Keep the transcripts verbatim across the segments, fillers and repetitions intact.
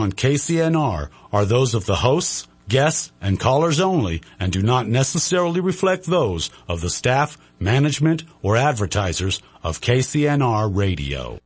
on K C N R are those of the hosts, guests, and callers only and do not necessarily reflect those of the staff, management, or advertisers of K C N R Radio.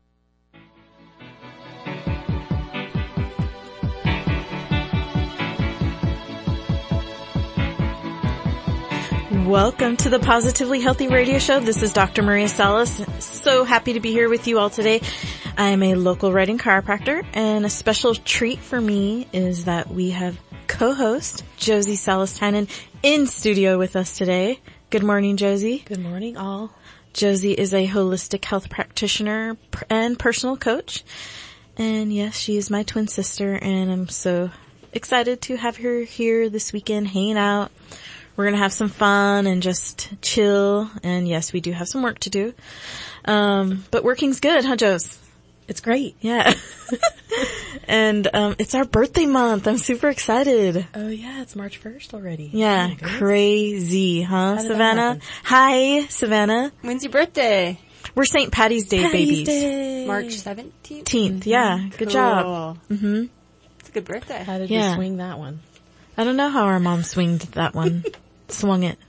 Welcome to the Positively Healthy Radio Show. This is Doctor Maria Salas. So happy to be here with you all today. I am a local writing chiropractor, and a special treat for me is that we have co-host Josie Salas-Tynan in studio with us today. Good morning, Josie. Good morning, all. Josie is a holistic health practitioner and personal coach. And yes, she is my twin sister, and I'm so excited to have her here this weekend hanging out. We're going to have some fun and just chill. And yes, we do have some work to do. Um, but working's good, huh, Jose? It's great. Yeah. And, um, it's our birthday month. I'm super excited. Oh yeah, it's March first already. Yeah. Oh, crazy, huh, How did Savannah? that Hi, Savannah. When's your birthday? We're Saint Patty's Day Patty's babies. Day. March seventeenth? eighteenth, yeah. Good Cool. job. Mm-hmm. It's a good birthday. How did Yeah. you swing that one? I don't know how our mom swinged that one. Swung it.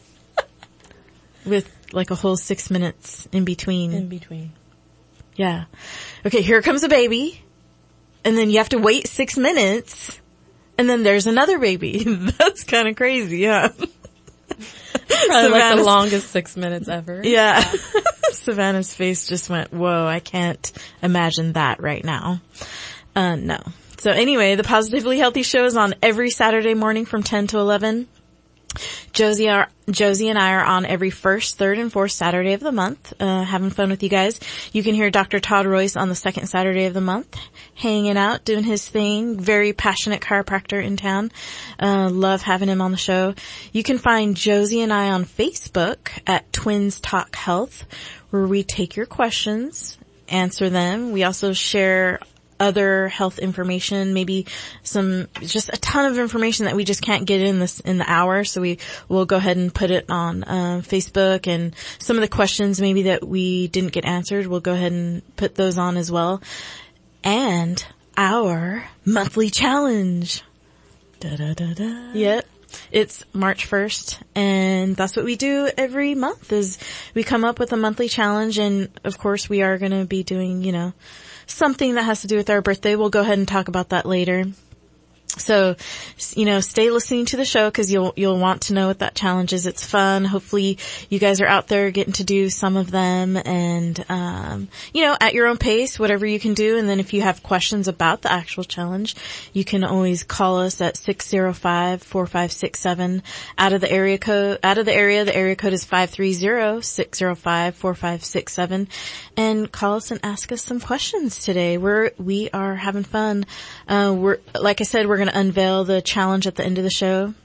With like a whole six minutes in between. In between. Yeah. Okay, here comes a baby. And then you have to wait six minutes. And then there's another baby. That's kind of crazy, yeah. Probably like the Savannah's- longest six minutes ever. Yeah. Savannah's face just went, whoa, I can't imagine that right now. Uh, no. So anyway, the Positively Healthy Show is on every Saturday morning from ten to eleven. Josie are, Josie and I are on every first, third, and fourth Saturday of the month, uh, having fun with you guys. You can hear Doctor Todd Royce on the second Saturday of the month, hanging out, doing his thing. Very passionate chiropractor in town. Uh, love having him on the show. You can find Josie and I on Facebook at Twins Talk Health, where we take your questions, answer them. We also share other health information, maybe some, just a ton of information that we just can't get in this, in the hour. So we will go ahead and put it on, uh, Facebook, and some of the questions maybe that we didn't get answered, we'll go ahead and put those on as well. And our monthly challenge. Da da da da. Yep. It's March first, and that's what we do every month is we come up with a monthly challenge, and of course we are going to be doing, you know, something that has to do with our birthday. We'll go ahead and talk about that later. So, you know, stay listening to the show because you'll, you'll want to know what that challenge is. It's fun. Hopefully you guys are out there getting to do some of them and, um, you know, at your own pace, whatever you can do. And then if you have questions about the actual challenge, you can always call us at six oh five, four five six seven out of the area code, out of the area. The area code is five three zero, six oh five, four five six seven, and call us and ask us some questions today. We're, we are having fun. Uh, we're, like I said, we're going to unveil the challenge at the end of the show.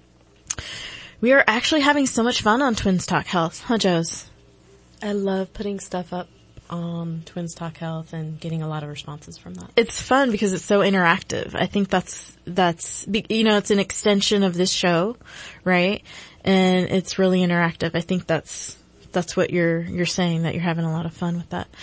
We are actually having so much fun on Twins Talk Health, huh, Joes? I love putting stuff up on Twins Talk Health and getting a lot of responses from that. It's fun because it's so interactive. I think that's, that's, you know, it's an extension of this show, right? And it's really interactive. I think that's, that's what you're, you're saying, that you're having a lot of fun with that.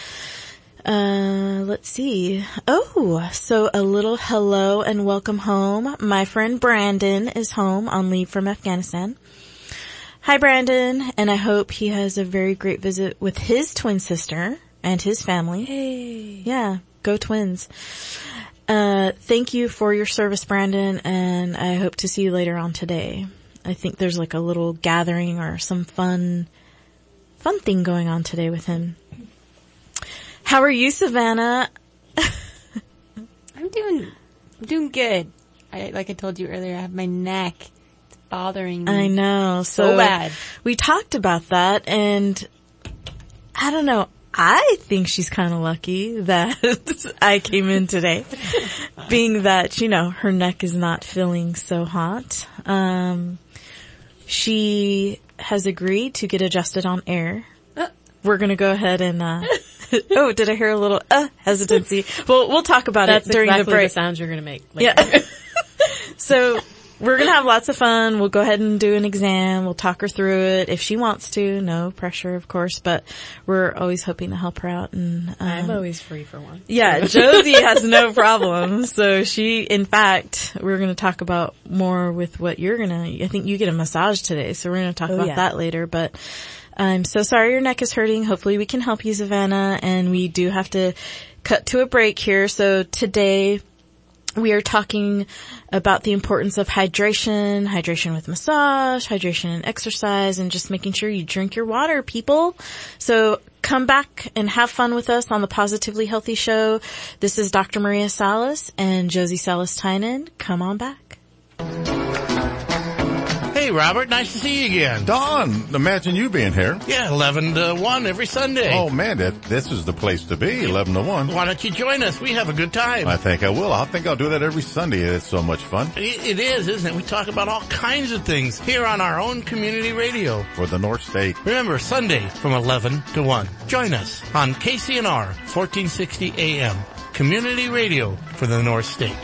Uh, let's see. Oh, so a little hello and welcome home. My friend Brandon is home on leave from Afghanistan. Hi, Brandon, and I hope he has a very great visit with his twin sister and his family. Hey. Yeah, go Twins. Uh, thank you for your service, Brandon, and I hope to see you later on today. I think there's like a little gathering or some fun, fun thing going on today with him. How are you, Savannah? I'm doing, I'm doing good. I, like I told you earlier, I have my neck. It's bothering me. I know. So, So bad. We talked about that, and I don't know. I think she's kind of lucky that I came in today, being that, you know, her neck is not feeling so hot. Um, she has agreed to get adjusted on air. Uh. We're going to go ahead and, uh, oh, did I hear a little, uh, hesitancy? Well, we'll talk about That's it during exactly the break. the sounds you're going to make later. Yeah. So we're going to have lots of fun. We'll go ahead and do an exam. We'll talk her through it if she wants to. No pressure, of course, but we're always hoping to help her out. And um, I'm always free for one. Yeah, Josie has no problem. So she, in fact, we're going to talk about more with what you're going to, I think you get a massage today, so we're going to talk Oh, about yeah. that later. But I'm so sorry your neck is hurting. Hopefully we can help you, Savannah. And we do have to cut to a break here. So today, we are talking about the importance of hydration, hydration with massage, hydration and exercise, and just making sure you drink your water, people. So come back and have fun with us on the Positively Healthy Show. This is Doctor Maria Salas and Josie Salas-Tynan. Come on back. Hey, Robert, nice to see you again. Don, imagine you being here. Yeah, eleven to one every Sunday. Oh, man, that, this is the place to be, eleven to one. Why don't you join us? We have a good time. I think I will. I think I'll do that every Sunday. It's so much fun. It, it is, isn't it? We talk about all kinds of things here on our own community radio. For the North State. Remember, Sunday from eleven to one. Join us on K C N R, fourteen sixty A M. Community radio for the North State.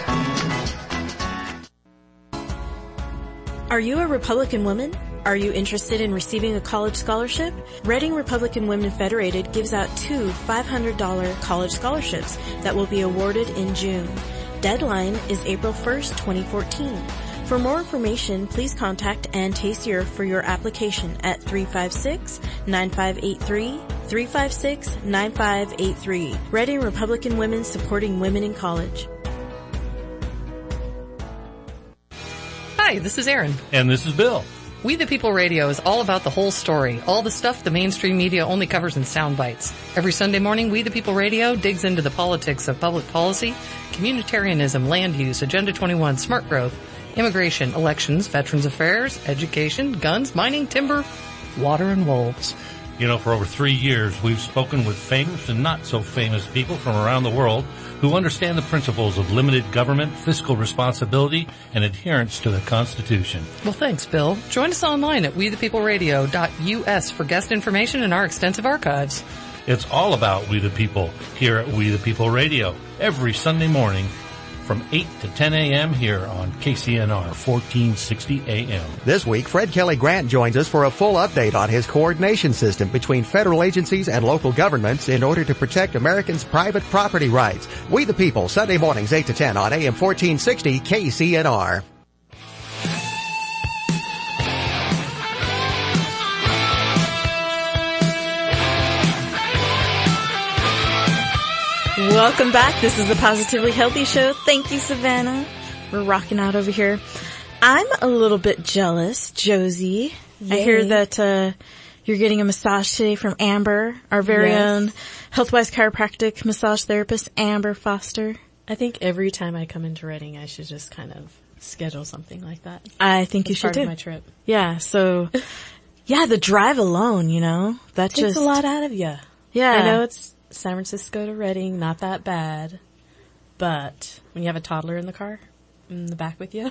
Are you a Republican woman? Are you interested in receiving a college scholarship? Reading Republican Women Federated gives out two five hundred dollars college scholarships that will be awarded in June. Deadline is April first, twenty fourteen. For more information, please contact Ann Tasier for your application at three five six, nine five eight three, three five six, nine five eight three. Reading Republican Women Supporting Women in College. Hi, this is Erin. And this is Bill. We the People Radio is all about the whole story, all the stuff the mainstream media only covers in sound bites. Every Sunday morning, We the People Radio digs into the politics of public policy, communitarianism, land use, Agenda twenty-one, smart growth, immigration, elections, veterans affairs, education, guns, mining, timber, water, and wolves. You know, for over three years, we've spoken with famous and not so famous people from around the world who understand the principles of limited government, fiscal responsibility, and adherence to the Constitution. Well, thanks, Bill. Join us online at we the people radio dot U S for guest information and our extensive archives. It's all about We the People here at We the People Radio every Sunday morning from eight to ten a.m. here on K C N R fourteen sixty A M. This week, Fred Kelly Grant joins us for a full update on his coordination system between federal agencies and local governments in order to protect Americans' private property rights. We the People, Sunday mornings eight to ten on A M fourteen sixty K C N R. Welcome back. This is the Positively Healthy Show. Thank you, Savannah. We're rocking out over here. I'm a little bit jealous, Josie. Yay. I hear that uh you're getting a massage today from Amber, our very Yes. own HealthWise chiropractic massage therapist, Amber Foster. I think every time I come into Reading, I should just kind of schedule something like that. I think you As should part do. of my trip. Yeah, so yeah, the drive alone, you know, that Takes just a lot out of you. Yeah. I know it's San Francisco to Reading, not that bad, but when you have a toddler in the car, in the back with you,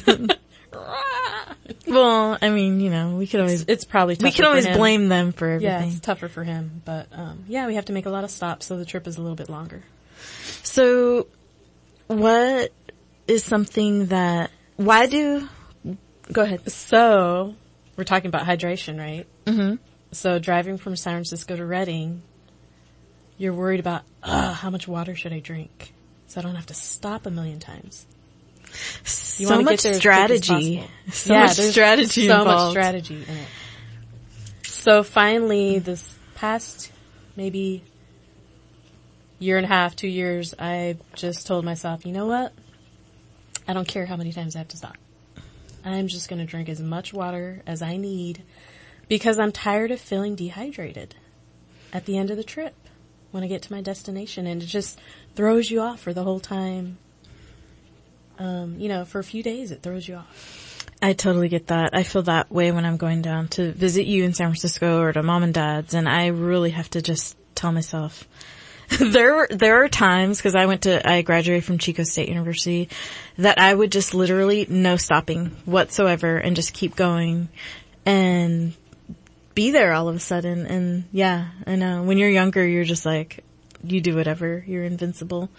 Well, I mean, you know, we could always it's, it's probably tougher we can always for him. blame them for Yeah, everything. it's tougher for him, but um, yeah, we have to make a lot of stops, so the trip is a little bit longer. So, what is something that, why do, go ahead. So, we're talking about hydration, right? Mm-hmm. So, driving from San Francisco to Reading, you're worried about, uh, how much water should I drink? So I don't have to stop a million times. You So wanna much get there as quick as strategy. possible. So Yeah, much there's strategy So involved. much strategy in it. So finally, this past maybe year and a half, two years, I just told myself, you know what? I don't care how many times I have to stop. I'm just going to drink as much water as I need because I'm tired of feeling dehydrated at the end of the trip when I get to my destination, and it just throws you off for the whole time. Um, you know, for a few days, it throws you off. I totally get that. I feel that way when I'm going down to visit you in San Francisco or to mom and dad's, and I really have to just tell myself. there were, there are times, because I went to, I graduated from Chico State University, that I would just literally no stopping whatsoever and just keep going and be there all of a sudden. And yeah, I know. When you're younger, you're just like, you do whatever. You're invincible.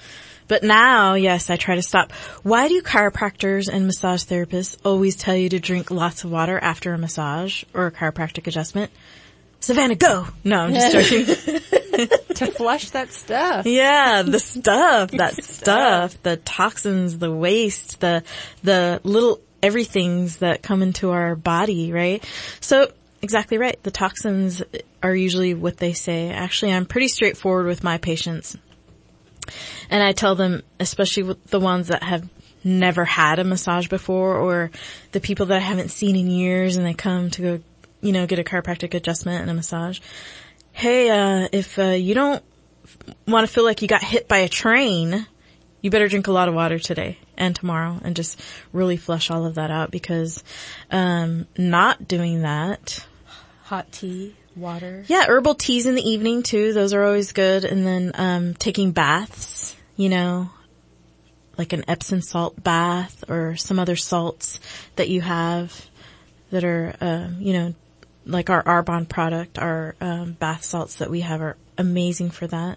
But now, yes, I try to stop. Why do chiropractors and massage therapists always tell you to drink lots of water after a massage or a chiropractic adjustment? Savannah, go! No, I'm just joking. To flush that stuff. Yeah, the stuff, that stuff, the toxins, the waste, the, the little everythings that come into our body, right? So, exactly right. The toxins are usually what they say. Actually, I'm pretty straightforward with my patients. And I tell them, especially with the ones that have never had a massage before, or the people that I haven't seen in years and they come to go, you know, get a chiropractic adjustment and a massage. Hey, uh, if, uh, you don't want to feel like you got hit by a train, you better drink a lot of water today and tomorrow and just really flush all of that out, because, um, not doing that. Hot tea, water. Yeah, herbal teas in the evening too. Those are always good. And then, um, taking baths, you know, like an Epsom salt bath or some other salts that you have that are, uh, you know, like our Arbonne product, our um, bath salts that we have are amazing for that.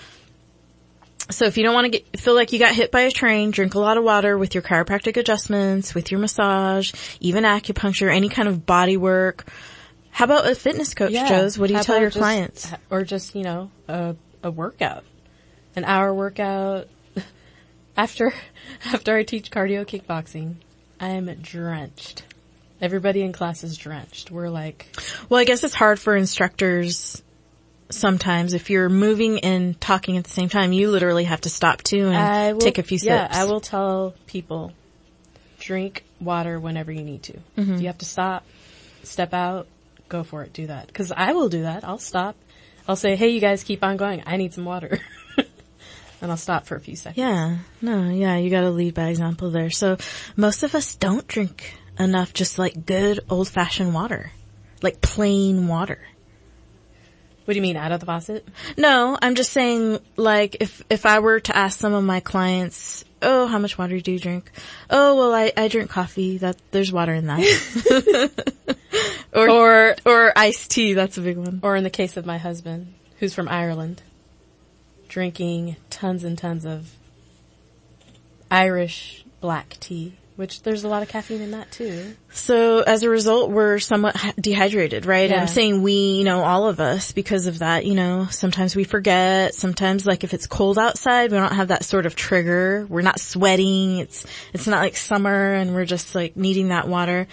So if you don't want to get feel like you got hit by a train, drink a lot of water with your chiropractic adjustments, with your massage, even acupuncture, any kind of body work. How about a fitness coach, Yeah. Joes? What do you How tell about your just- clients? Or just, you know, a, a workout. An hour workout. After, after I teach cardio kickboxing, I am drenched. Everybody in class is drenched. We're like, Well, I guess it's hard for instructors sometimes. If you're moving and talking at the same time, you literally have to stop too and I will, take a few sips. Yeah, I will tell people, drink water whenever you need to. Mm-hmm. If you have to stop, step out, go for it, do that. Because I will do that. I'll stop. I'll say, hey, you guys keep on going. I need some water. And I'll stop for a few seconds. Yeah, no, yeah, you gotta lead by example there. So most of us don't drink enough just like good old-fashioned water. Like plain water. What do you mean, out of the faucet? No, I'm just saying, like, if, if I were to ask some of my clients, oh, how much water do you drink? Oh, well, I, I drink coffee. That, there's water in that. or, or, or iced tea. That's a big one. Or in the case of my husband, who's from Ireland, drinking tons and tons of Irish black tea, which there's a lot of caffeine in that too. So as a result, we're somewhat dehydrated, right? Yeah. I'm saying we, you know, all of us, because of that, you know, sometimes we forget. Sometimes, like, if it's cold outside, we don't have that sort of trigger. We're not sweating. It's, it's not like summer and we're just like needing that water.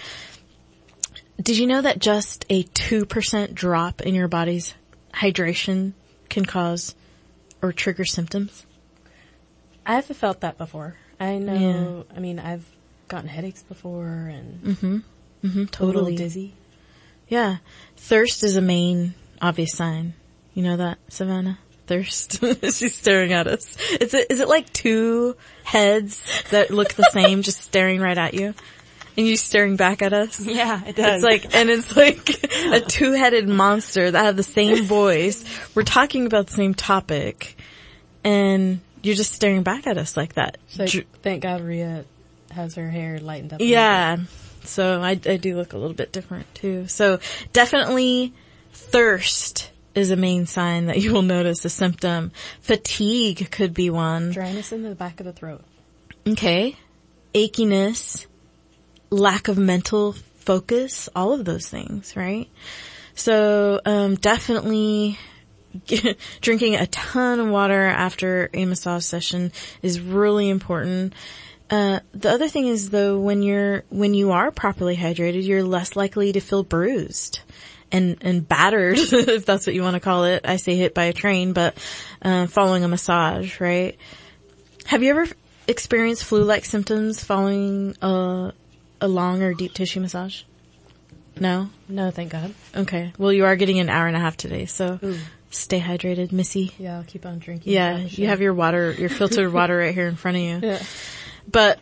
Did you know that just a two percent drop in your body's hydration can cause or trigger symptoms? I've felt that before. I know, yeah. I mean, I've gotten headaches before and mm-hmm. Mm-hmm, a totally little dizzy. Yeah. Thirst is a main obvious sign. You know that, Savannah? Thirst. She's staring at us. Is it, is it like two heads that look the same just staring right at you? And you staring back at us? Yeah, it does. It's like, and it's like a two-headed monster that have the same voice. We're talking about the same topic, and you're just staring back at us like that. So Dr- thank God Rhea has her hair lightened up. Yeah. So I, I do look a little bit different too. So definitely thirst is a main sign that you will notice, a symptom. Fatigue could be one. Dryness in the back of the throat. Okay. Achiness. Lack of mental focus, all of those things, right? So, um, definitely drinking a ton of water after a massage session is really important. Uh, the other thing is though, when you're, when you are properly hydrated, you're less likely to feel bruised and, and battered, if that's what you want to call it. I say hit by a train, but, uh, following a massage, right? Have you ever experienced flu-like symptoms following, uh, a long or deep tissue massage? No? No, thank God. Okay. Well, you are getting an hour and a half today, so Ooh. Stay hydrated, Missy. Yeah, I'll keep on drinking. Yeah, you have your water, your filtered water right here in front of you. Yeah. But,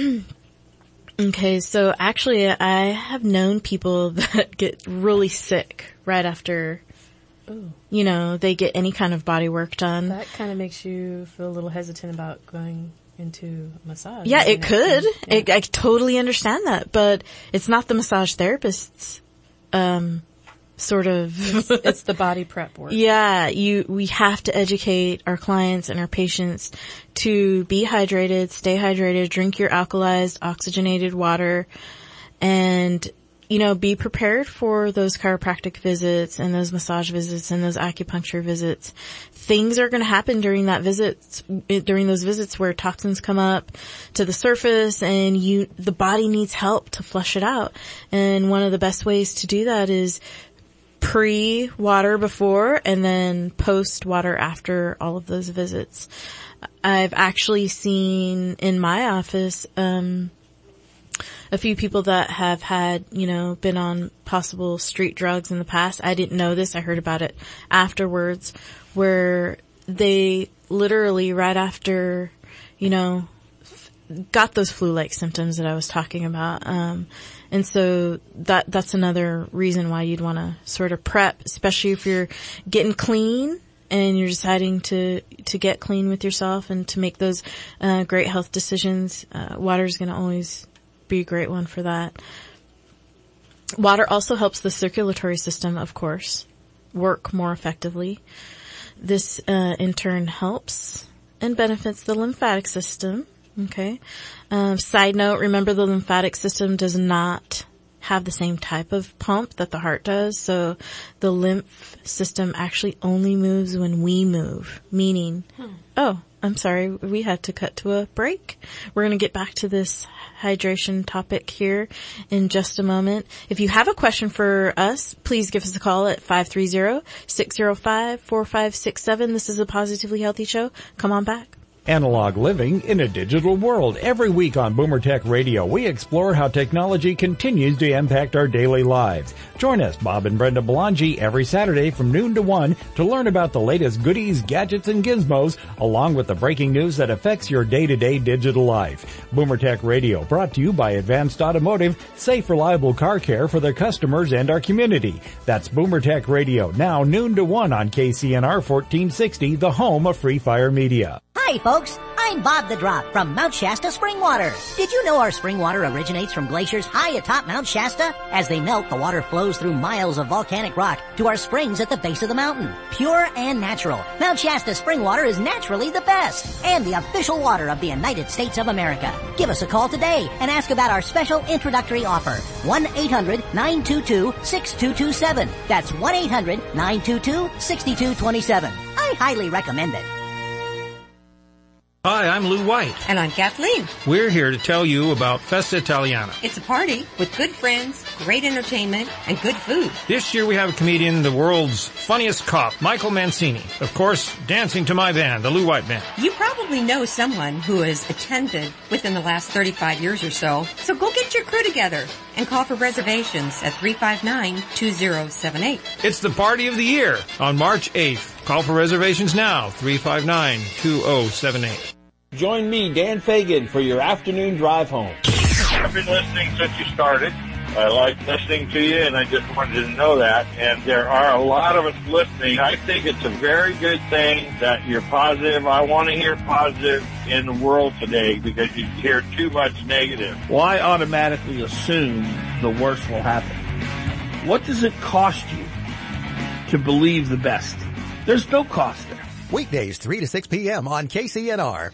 okay, so actually I have known people that get really sick right after, Ooh. you know, they get any kind of body work done. That kind of makes you feel a little hesitant about going into a massage. Yeah, it could. Yeah. It, I totally understand that, but it's not the massage therapist's um, sort of It's, it's the body prep work. Yeah, you, we have to educate our clients and our patients to be hydrated, stay hydrated, drink your alkalized, oxygenated water, and, you know, be prepared for those chiropractic visits and those massage visits and those acupuncture visits. Things are going to happen during that visits, during those visits where toxins come up to the surface and you, the body needs help to flush it out. And one of the best ways to do that is pre-water before and then post-water after all of those visits. I've actually seen in my office, um, a few people that have had, you know, been on possible street drugs in the past. I didn't know this. I heard about it afterwards, where they literally right after, you know, got those flu-like symptoms that I was talking about. Um, and so that, that's another reason why you'd want to sort of prep, especially if you're getting clean and you're deciding to, to get clean with yourself and to make those, uh, great health decisions. Uh, water is going to always be a great one for that. Water also helps the circulatory system, of course, work more effectively. This, uh, in turn helps and benefits the lymphatic system. Okay. Um, side note, remember the lymphatic system does not have the same type of pump that the heart does. So the lymph system actually only moves when we move, meaning, hmm. oh, I'm sorry, we had to cut to a break. We're going to get back to this hydration topic here in just a moment. If you have a question for us, please give us a call at five three zero, six zero five, four five six seven. This is a Positively Healthy Show. Come on back. Analog living in a digital world. Every week on Boomer Tech Radio, we explore how technology continues to impact our daily lives. Join us, Bob and Brenda Belangi, every Saturday from noon to one to learn about the latest goodies, gadgets, and gizmos, along with the breaking news that affects your day-to-day digital life. Boomer Tech Radio, brought to you by Advanced Automotive, safe, reliable car care for their customers and our community. That's Boomer Tech Radio, now noon to one on K C N R fourteen sixty, the home of Free Fire Media. Hi folks, I'm Bob the Drop from Mount Shasta Spring Water. Did you know our spring water originates from glaciers high atop Mount Shasta? As they melt, the water flows through miles of volcanic rock to our springs at the base of the mountain. Pure and natural, Mount Shasta Spring Water is naturally the best and the official water of the United States of America. Give us a call today and ask about our special introductory offer. one eight hundred, nine two two, six two two seven. That's one eight hundred, nine two two, six two two seven. I highly recommend it. Hi, I'm Lou White. And I'm Kathleen. We're here to tell you about Festa Italiana. It's a party with good friends, great entertainment, and good food. This year we have a comedian, the world's funniest cop, Michael Mancini. Of course, dancing to my band, the Lou White Band. You probably know someone who has attended within the last thirty-five years or so. So go get your crew together and call for reservations at three five nine, two zero seven eight. It's the party of the year on March eighth. Call for reservations now, three five nine, two zero seven eight. Join me, Dan Fagan, for your afternoon drive home. I've been listening since you started. I like listening to you, and I just wanted to know that. And there are a lot of us listening. I think it's a very good thing that you're positive. I want to hear positive in the world today because you hear too much negative. Well, I automatically assume the worst will happen. What does it cost you to believe the best? There's no cost there. Weekdays, three to six p.m. on K C N R.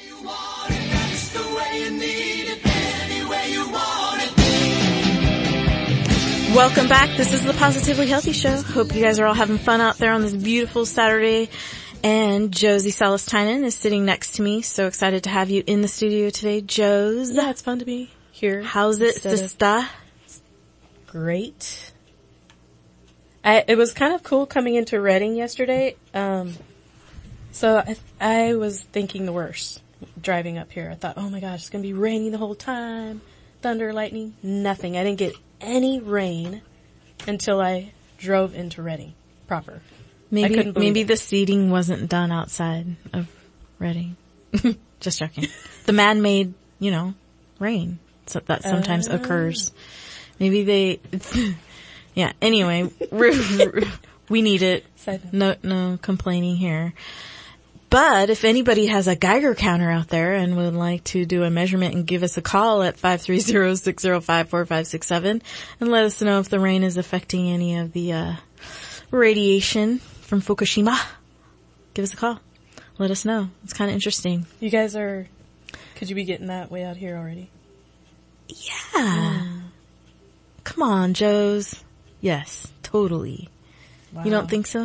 Welcome back. This is the Positively Healthy Show. Hope you guys are all having fun out there on this beautiful Saturday. And Josie Salistinen is sitting next to me. So excited to have you in the studio today, Josie. Yeah, it's fun to be here. How's it, sister? Great. I, it was kind of cool coming into Reading yesterday. Um, so I, I was thinking the worst driving up here. I thought, oh my gosh, it's going to be raining the whole time. Thunder, lightning, nothing. I didn't get any rain until I drove into Reading proper. Maybe maybe it. The seating wasn't done outside of Reading. Just joking. The man-made, you know, rain so that sometimes uh, occurs. Maybe they, yeah. Anyway, we need it. No, no complaining here. But if anybody has a Geiger counter out there and would like to do a measurement and give us a call at five three zero, six zero five, four five six seven and let us know if the rain is affecting any of the uh radiation from Fukushima, give us a call. Let us know. It's kind of interesting. You guys are, could you be getting that way out here already? Yeah. Mm. Come on, Joes. Yes, totally. Wow. You don't think so?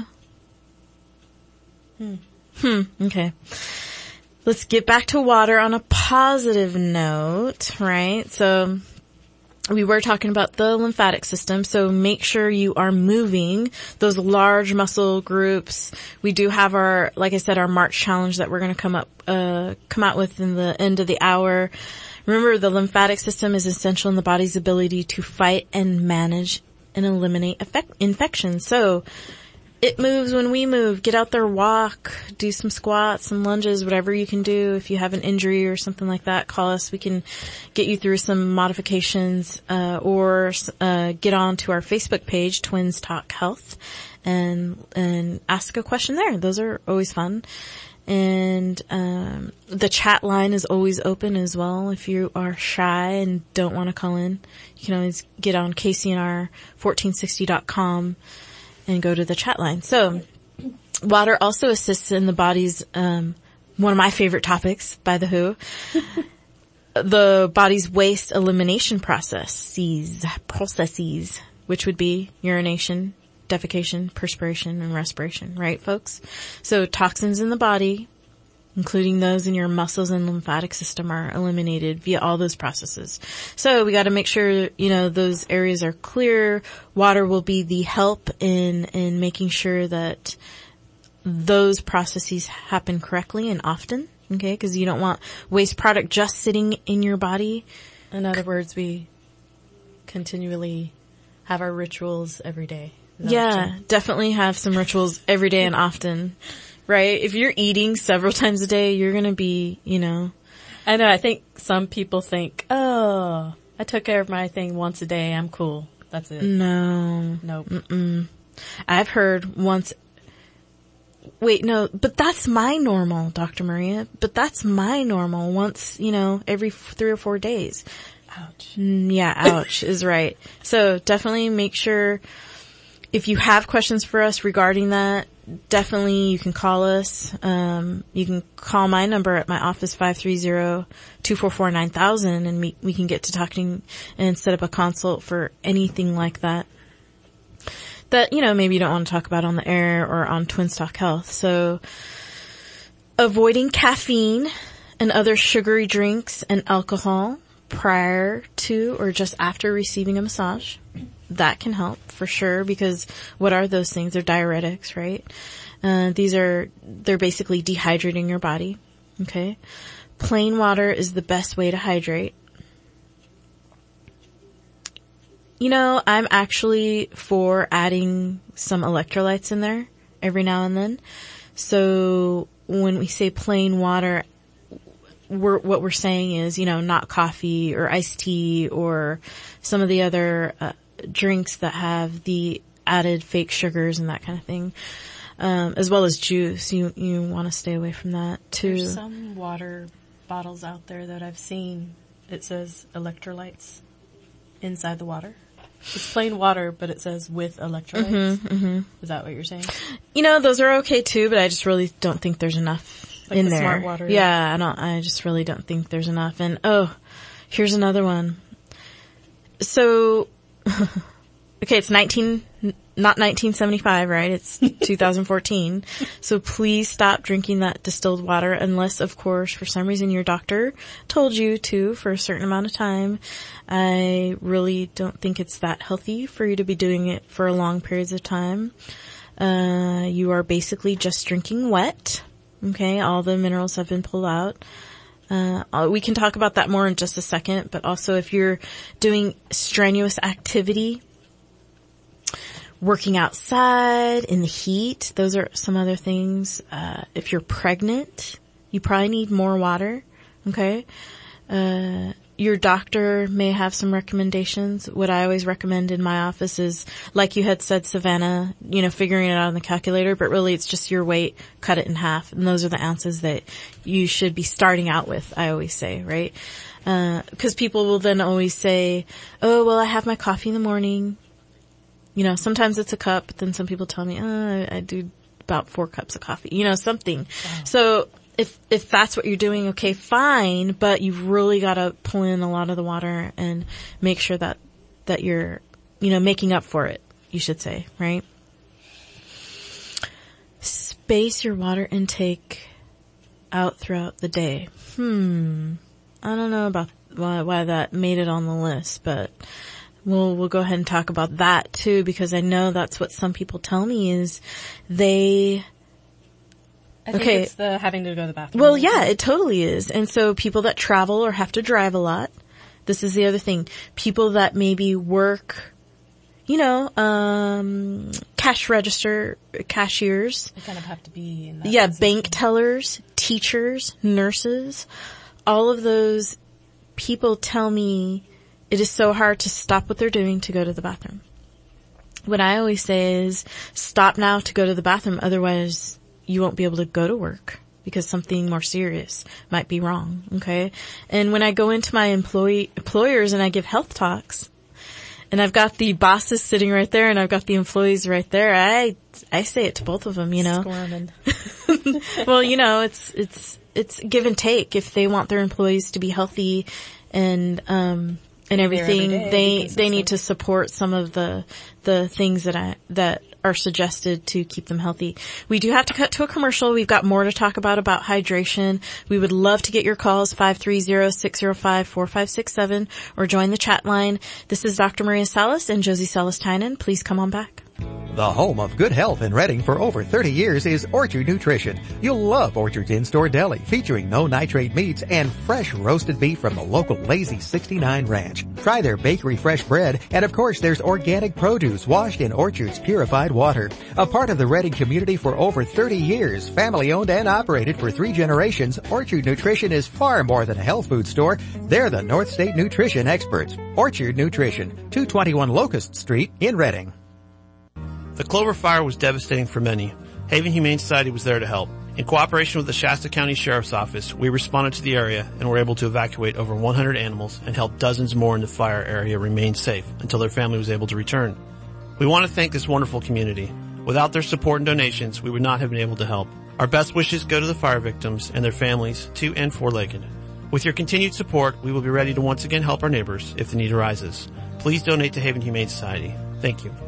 Hmm. Hmm. Okay. Let's get back to water on a positive note, right? So we were talking about the lymphatic system, so make sure you are moving those large muscle groups. We do have our, like I said, our March challenge that we're going to come up, uh, come out with in the end of the hour. Remember, the lymphatic system is essential in the body's ability to fight and manage and eliminate effect- infections. So it moves when we move. Get out there, walk, do some squats, some lunges, whatever you can do. If you have an injury or something like that, call us. We can get you through some modifications, uh, or, uh, get on to our Facebook page, Twins Talk Health, and, and ask a question there. Those are always fun. And, um, the chat line is always open as well. If you are shy and don't want to call in, you can always get on K C N R fourteen sixty dot com. And go to the chat line. So, water also assists in the body's, um, one of my favorite topics by The Who, the body's waste elimination processes, processes, which would be urination, defecation, perspiration, and respiration, right, folks? So, toxins in the body, including those in your muscles and lymphatic system, are eliminated via all those processes. So we got to make sure, you know, those areas are clear. Water will be the help in, in making sure that those processes happen correctly and often. Okay. Cause you don't want waste product just sitting in your body. In other words, we continually have our rituals every day. Yeah, definitely have some rituals every day and often. Right? If you're eating several times a day, you're going to be, you know. I know. I think some people think, oh, I took care of my thing once a day. I'm cool. That's it. No. Nope. Mm-mm. I've heard once. Wait, no, but that's my normal, Doctor Maria. But that's my normal once, you know, every three or four days. Ouch. Mm, yeah, ouch is right. So definitely make sure if you have questions for us regarding that, definitely you can call us. Um, you can call my number at my office, five three zero, two four four, nine thousand, and we, we can get to talking and set up a consult for anything like that. That, you know, maybe you don't want to talk about on the air or on Twins Talk Health. So, avoiding caffeine and other sugary drinks and alcohol prior to or just after receiving a massage. That can help for sure, because what are those things? They're diuretics, right? Uh, these are, they're basically dehydrating your body. Okay. Plain water is the best way to hydrate. You know, I'm actually for adding some electrolytes in there every now and then. So when we say plain water, we're, what we're saying is, you know, not coffee or iced tea or some of the other, uh, drinks that have the added fake sugars and that kind of thing, um, as well as juice. You you want to stay away from that too. There's some water bottles out there that I've seen. It says electrolytes inside the water. It's plain water, but it says with electrolytes. Mm-hmm, mm-hmm. Is that what you're saying? You know, those are okay too, but I just really don't think there's enough like in the there. Smart water. Yeah, I don't. I just really don't think there's enough. And oh, here's another one. So. Okay, it's nineteen, not nineteen seventy-five, right? It's two thousand fourteen. So please stop drinking that distilled water unless, of course, for some reason your doctor told you to for a certain amount of time. I really don't think it's that healthy for you to be doing it for long periods of time. Uh, you are basically just drinking wet. Okay, all the minerals have been pulled out. Uh, we can talk about that more in just a second, but also if you're doing strenuous activity, working outside in the heat, those are some other things. Uh, if you're pregnant, you probably need more water. Okay. Uh, your doctor may have some recommendations. What I always recommend in my office is, like you had said, Savannah, you know, figuring it out on the calculator, but really it's just your weight, cut it in half. And those are the ounces that you should be starting out with, I always say, right? Uh, cause people will then always say, oh, well, I have my coffee in the morning. You know, sometimes it's a cup, but then some people tell me, oh, I, I do about four cups of coffee, you know, something. Wow. So, If, if that's what you're doing, okay, fine, but you've really got to pull in a lot of the water and make sure that, that you're, you know, making up for it, you should say, right? Space your intake intake out throughout the day. Hmm. I don't know about why, why that made it on the list, but we'll, we'll go ahead and talk about that too, because I know that's what some people tell me is they, I think okay. it's the having to go to the bathroom. Well, yeah, it totally is. And so people that travel or have to drive a lot, this is the other thing. People that maybe work, you know, um, cash register, cashiers. They kind of have to be in that Yeah, position. bank tellers, teachers, nurses, all of those people tell me it is so hard to stop what they're doing to go to the bathroom. What I always say is stop now to go to the bathroom, otherwise you won't be able to go to work because something more serious might be wrong, okay? And when I go into my employee employers and I give health talks, and I've got the bosses sitting right there and I've got the employees right there, I I say it to both of them, you know. Squirming. Well, you know, it's it's it's give and take. If they want their employees to be healthy and um and everything, they they need to support some of the the things that I that are suggested to keep them healthy. We do have to cut to a commercial. We've got more to talk about about hydration. We would love to get your calls, five three zero, six zero five, four five six seven, or join the chat line. This is Doctor Maria Salas and Josie Salas-Tynan. Please come on back. The home of good health in Reading for over thirty years is Orchard Nutrition. You'll love Orchard's in-store deli featuring no nitrate meats and fresh roasted beef from the local Lazy sixty-nine Ranch. Try their bakery fresh bread, and of course there's organic produce washed in Orchard's purified water. A part of the Reading community for over thirty years, family owned and operated for three generations, Orchard Nutrition is far more than a health food store. They're the North State Nutrition experts. Orchard Nutrition, two twenty-one Locust Street in Reading. The Clover Fire was devastating for many. Haven Humane Society was there to help. In cooperation with the Shasta County Sheriff's Office, we responded to the area and were able to evacuate over one hundred animals and help dozens more in the fire area remain safe until their family was able to return. We want to thank this wonderful community. Without their support and donations, we would not have been able to help. Our best wishes go to the fire victims and their families, to and for Lakeland. With your continued support, we will be ready to once again help our neighbors if the need arises. Please donate to Haven Humane Society. Thank you.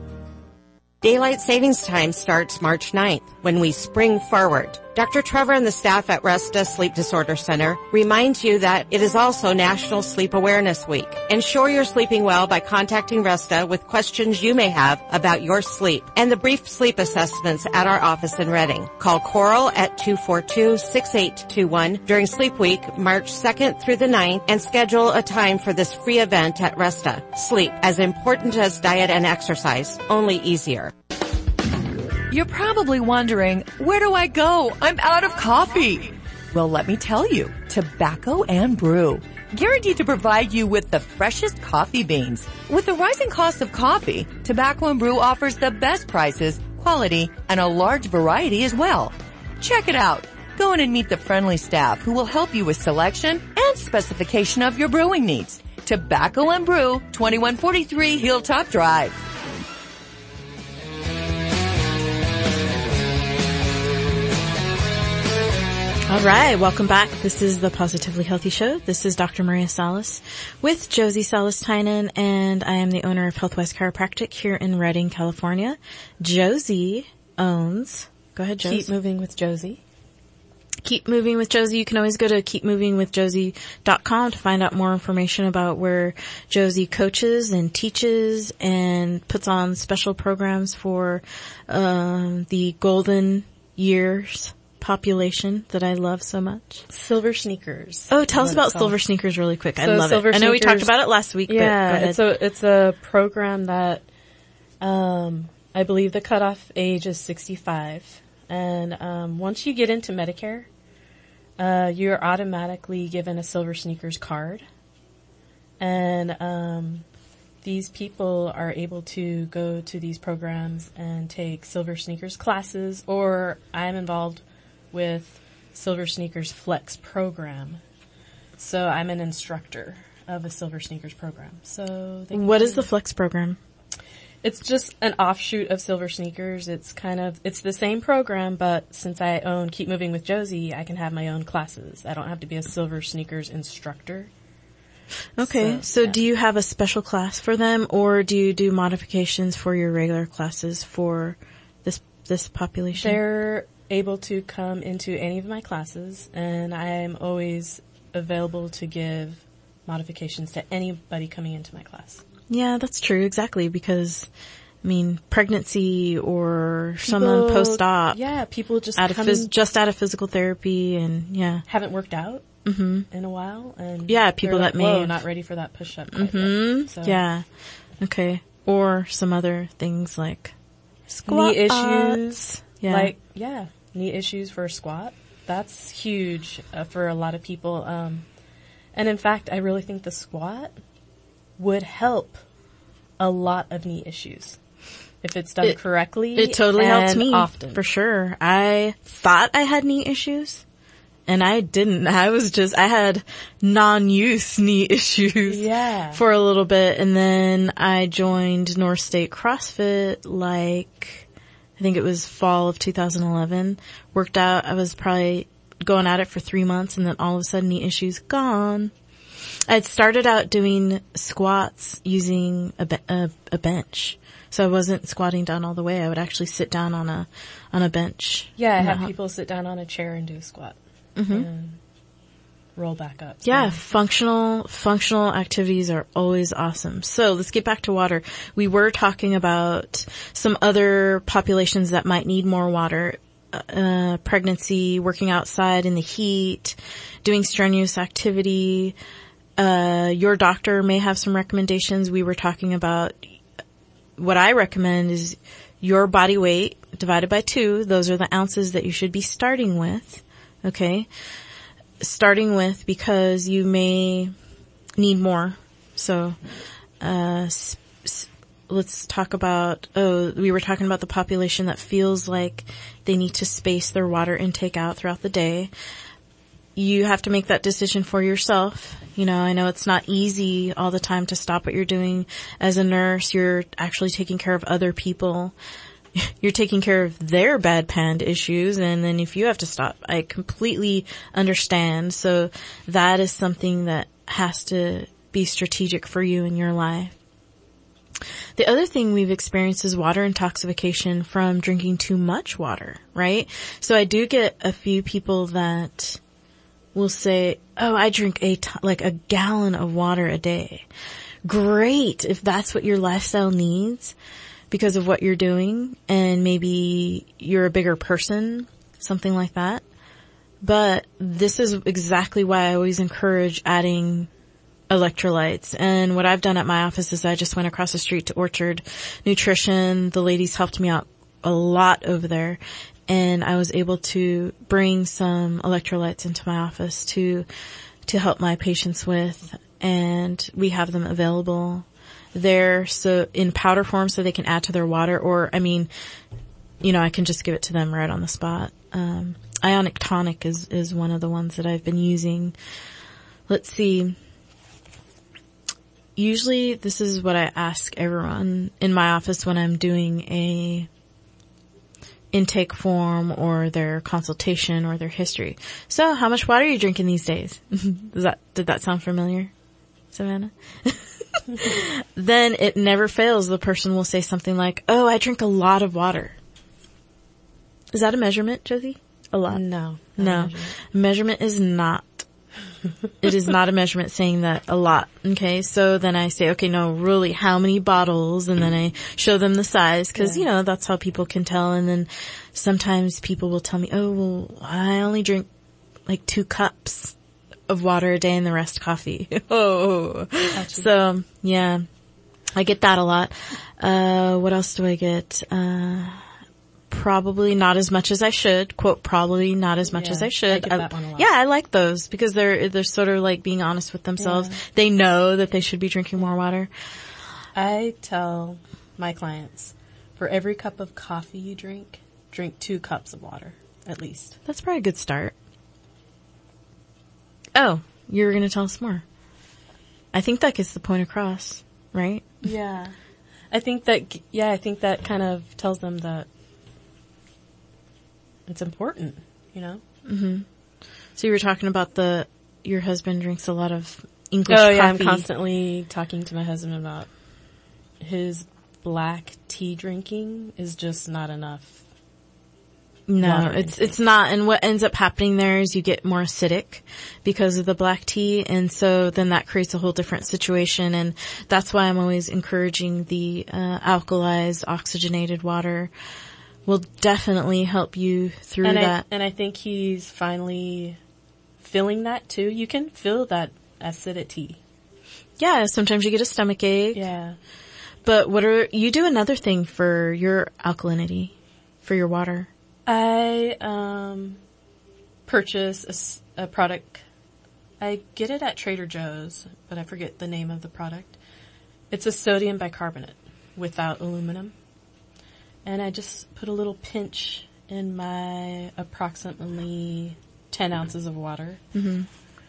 Daylight savings time starts March ninth when we spring forward. Doctor Trevor and the staff at Resta Sleep Disorder Center reminds you that it is also National Sleep Awareness Week. Ensure you're sleeping well by contacting Resta with questions you may have about your sleep and the brief sleep assessments at our office in Reading. Call Coral at two four two, six eight two one during Sleep Week, March second through the ninth, and schedule a time for this free event at Resta. Sleep, as important as diet and exercise, only easier. You're probably wondering, where do I go? I'm out of coffee. Well, let me tell you, Tobacco and Brew. Guaranteed to provide you with the freshest coffee beans. With the rising cost of coffee, Tobacco and Brew offers the best prices, quality, and a large variety as well. Check it out. Go in and meet the friendly staff who will help you with selection and specification of your brewing needs. Tobacco and Brew, twenty-one forty-three Hilltop Drive. All right, welcome back. This is the Positively Healthy Show. This is Doctor Maria Salas with Josie Salas-Tynan, and I am the owner of Healthwise Chiropractic here in Redding, California. Josie owns, go ahead, Josie. Keep Moving with Josie. Keep Moving with Josie. You can always go to keep moving with josie dot com to find out more information about where Josie coaches and teaches and puts on special programs for um, the golden years population that I love so much. Silver Sneakers. Oh, tell us about Silver Sneakers really quick. So I love Silver it. I know we Sneakers, talked about it last week, yeah, but go ahead. It's a, it's a program that, um, I believe the cutoff age is sixty-five. And, um, once you get into Medicare, uh, you're automatically given a Silver Sneakers card. And um, these people are able to go to these programs and take Silver Sneakers classes, or I'm involved with Silver Sneakers Flex program. So I'm an instructor of a Silver Sneakers program. So they what is the Flex program? It's just an offshoot of Silver Sneakers. It's kind of, it's the same program, but since I own Keep Moving with Josie, I can have my own classes. I don't have to be a Silver Sneakers instructor. Okay, so, so yeah. Do you have a special class for them, or do you do modifications for your regular classes for this this population? They're able to come into any of my classes, and I am always available to give modifications to anybody coming into my class. Yeah, that's true, exactly, because, I mean, pregnancy or people, someone post-op. Yeah, people just out of phys- just out of physical therapy and, yeah. Haven't worked out mm-hmm. in a while. And yeah, people like, that may. Whoa, not ready for that push-up. Mm-hmm. So. Yeah. Okay. Or some other things like squat. Knee issues. Yeah. Like, yeah, knee issues for a squat. That's huge uh, for a lot of people. Um, and in fact, I really think the squat would help a lot of knee issues if it's done it, correctly. It totally and helps me often. For sure. I thought I had knee issues and I didn't. I was just, I had non-use knee issues yeah. for a little bit, and then I joined North State CrossFit like, I think it was fall of two thousand eleven. Worked out. I was probably going at it for three months and then all of a sudden knee issues gone. I'd started out doing squats using a, be- a, a bench. So I wasn't squatting down all the way. I would actually sit down on a, on a bench. Yeah, I have people sit down on a chair and do a squat. Mm-hmm. And roll back up. Yeah, yeah, functional, functional activities are always awesome. So let's get back to water. We were talking about some other populations that might need more water. Uh, pregnancy, working outside in the heat, doing strenuous activity. Uh, your doctor may have some recommendations. We were talking about what I recommend is your body weight divided by two. Those are the ounces that you should be starting with. Okay. Starting with because you may need more. So, uh, s- s- let's talk about, oh, we were talking about the population that feels like they need to space their water intake out throughout the day. You have to make that decision for yourself. You know, I know it's not easy all the time to stop what you're doing. As a nurse, you're actually taking care of other people. You're taking care of their bad panned issues, and then if you have to stop, I completely understand. So that is something that has to be strategic for you in your life. The other thing we've experienced is water intoxication from drinking too much water, right? So I do get a few people that will say, oh, I drink a t- like a gallon of water a day. Great if that's what your lifestyle needs because of what you're doing, and maybe you're a bigger person, something like that. But this is exactly why I always encourage adding electrolytes. And what I've done at my office is I just went across the street to Orchard Nutrition. The ladies helped me out a lot over there. And I was able to bring some electrolytes into my office to, to help my patients with. And we have them available there. So in powder form so they can add to their water, or, I mean, you know, I can just give it to them right on the spot. Um, Ionic Tonic is, is one of the ones that I've been using. Let's see. Usually this is what I ask everyone in my office when I'm doing a intake form or their consultation or their history. So how much water are you drinking these days? Does that, did that sound familiar, Savannah? Then it never fails. The person will say something like, oh, I drink a lot of water. Is that a measurement, Josie? A lot? No. No. Measurement. measurement is not. It is not a measurement saying that a lot. Okay. So then I say, okay, no, really, how many bottles? And then I show them the size because, yeah. you know, that's how people can tell. And then sometimes people will tell me, oh, well, I only drink like two cups of water a day and the rest coffee. oh. Gotcha. So yeah, I get that a lot. Uh, what else do I get? Uh, probably not as much as I should. Quote, probably not as much Yeah, as I should. I get that one a lot. Yeah, I like those because they're, they're sort of like being honest with themselves. Yeah. They know that they should be drinking more water. I tell my clients, for every cup of coffee you drink, drink two cups of water, at least. That's probably a good start. Oh, you were going to tell us more. I think that gets the point across, right? Yeah. I think that, yeah, I think that kind of tells them that it's important, you know? Mm-hmm. So you were talking about the, your husband drinks a lot of English oh, coffee. yeah, I'm constantly talking to my husband about his black tea drinking is just not enough. No, water it's, intake. it's not. And what ends up happening there is you get more acidic because of the black tea. And so then that creates a whole different situation. And that's why I'm always encouraging the, uh, alkalized, oxygenated water will definitely help you through and that. I, and I think he's finally feeling that too. You can feel that acidity. Yeah, sometimes you get a stomach ache. Yeah. But what are, you do another thing for your alkalinity, for your water. I, um, purchase a, s- a product. I get it at Trader Joe's, but I forget the name of the product. It's a sodium bicarbonate without aluminum. And I just put a little pinch in my approximately ten ounces of water. Mm-hmm.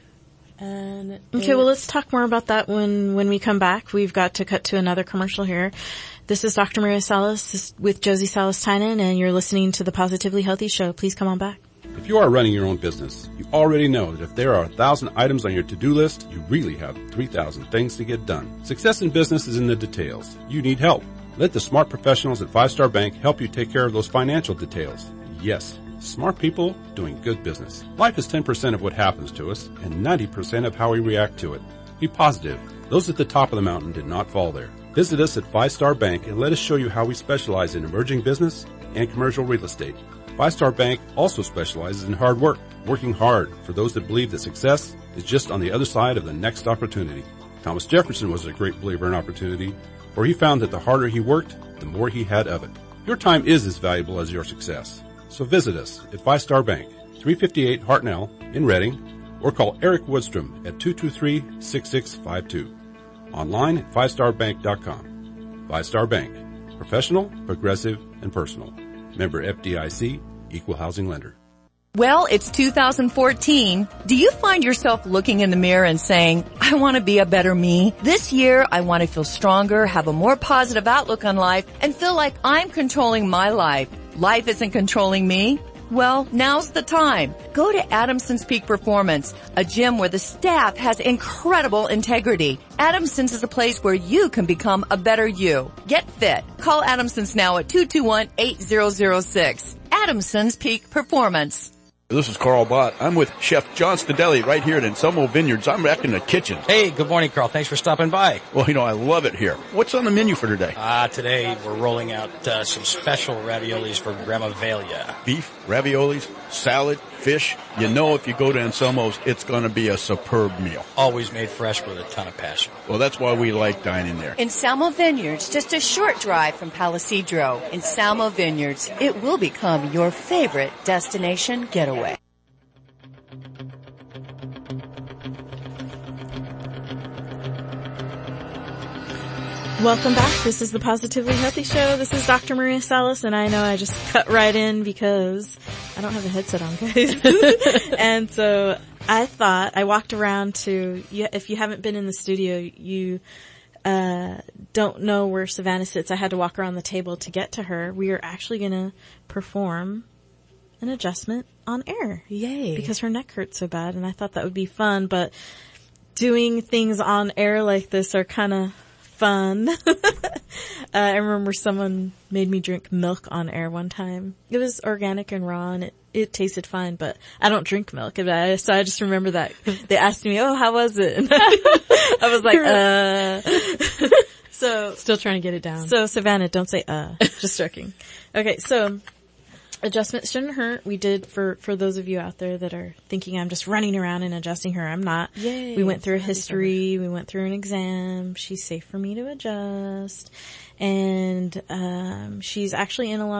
And Okay, well, let's talk more about that when, when we come back. We've got to cut to another commercial here. This is Doctor Maria Salas with Josie Salas-Tynan, and you're listening to the Positively Healthy Show. Please come on back. If you are running your own business, you already know that if there are a thousand items on your to-do list, you really have three thousand things to get done. Success in business is in the details. You need help. Let the smart professionals at Five Star Bank help you take care of those financial details. Yes, smart people doing good business. Life is ten percent of what happens to us and ninety percent of how we react to it. Be positive. Those at the top of the mountain did not fall there. Visit us at Five Star Bank and let us show you how we specialize in emerging business and commercial real estate. Five Star Bank also specializes in hard work, working hard for those that believe that success is just on the other side of the next opportunity. Thomas Jefferson was a great believer in opportunity, for he found that the harder he worked, the more he had of it. Your time is as valuable as your success. So visit us at Five Star Bank, three fifty-eight Hartnell in Reading, or call Eric Woodstrom at two two three, six six five two. Online at five star bank dot com. Five Star Bank. Professional, progressive, and personal. Member F D I C, Equal Housing Lender. Well, it's two thousand fourteen. Do you find yourself looking in the mirror and saying, I want to be a better me? This year, I want to feel stronger, have a more positive outlook on life, and feel like I'm controlling my life. Life isn't controlling me. Well, now's the time. Go to Adamson's Peak Performance, a gym where the staff has incredible integrity. Adamson's is a place where you can become a better you. Get fit. Call Adamson's now at two two one, eight zero zero six. Adamson's Peak Performance. This is Carl Bott. I'm with Chef John Stadelli right here at Anselmo Vineyards. I'm back in the kitchen. Hey, good morning, Carl. Thanks for stopping by. Well, you know, I love it here. What's on the menu for today? Ah, uh, today we're rolling out uh, some special raviolis for Grandma Velia. Beef, raviolis, salad, fish. You know if you go to Anselmo's, it's going to be a superb meal. Always made fresh with a ton of passion. Well, that's why we like dining there. Anselmo Vineyards, just a short drive from Palisadro. Anselmo Vineyards, it will become your favorite destination getaway. Welcome back. This is the Positively Healthy Show. This is Doctor Maria Salas, and I know I just cut right in because I don't have a headset on, guys. And so I thought, I walked around to, if you haven't been in the studio, you uh don't know where Savannah sits. I had to walk around the table to get to her. We are actually going to perform an adjustment on air. Yay. Because her neck hurts so bad, and I thought that would be fun, but doing things on air like this are kind of fun. uh, I remember someone made me drink milk on air one time. It was organic and raw, and it, it tasted fine, but I don't drink milk. And I, so I just remember that. They asked me, oh, how was it? And I was like, uh. So still trying to get it down. So Savannah, don't say uh. Just joking. Okay, so adjustments shouldn't hurt. We did, for, for those of you out there that are thinking I'm just running around and adjusting her. I'm not. Yay. We went through a history. We went through an exam. She's safe for me to adjust. And, um, she's actually in a lot of